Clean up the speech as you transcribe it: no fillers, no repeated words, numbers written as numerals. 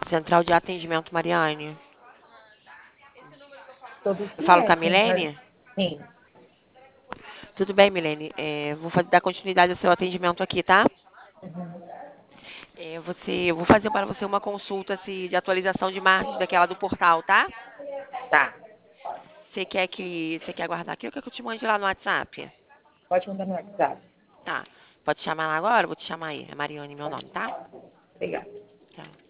Central de Atendimento, Mariane. Sobre o Eu que falo com é, a senhora? Milene? Sim. Tudo bem, Milene? Vou dar continuidade ao seu atendimento aqui, tá? Uhum. Eu vou fazer para você uma consulta de atualização de marketing daquela do portal, tá? Tá. Você quer aguardar aqui ou quer que eu te mande lá no WhatsApp? Pode mandar no WhatsApp. Tá. Pode chamar lá agora? Eu vou te chamar aí. É Mariane meu Pode nome, tá? mandar. Obrigada. Tchau.